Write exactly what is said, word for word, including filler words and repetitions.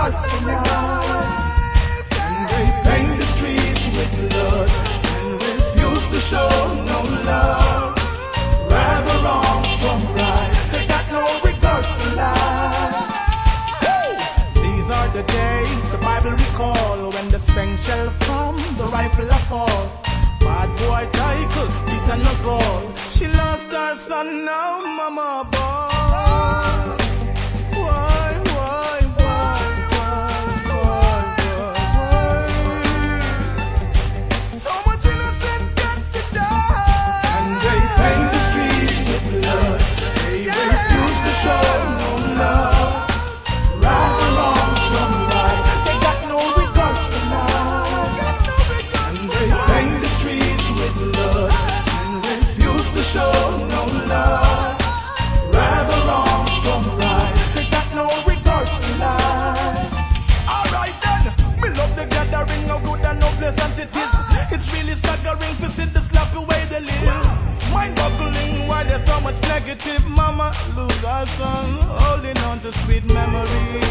regards to life. And they paint the streets with blood and refuse to show no love. Rather wrong from right, they got no regards to life. These are the days the Bible recall, when the strength shall from the rifle of fall. Bad boy title, beat and no goal. She lost her son, now mama boy. Why, why, why, why, why, why, why? So much innocent got to die. And they paint the streets with blood. They refuse to show no love. Right or wrong from right, they got no regards for life. And they paint the streets with blood and refuse to show no love. Right or wrong from right, they got no regards for life. Alright then, we love the gathering of good and no pleasant it is. It's really staggering to see the sloppy way they live. Mind-boggling why there's so much negative. Mama lose her son, holding on to sweet memories.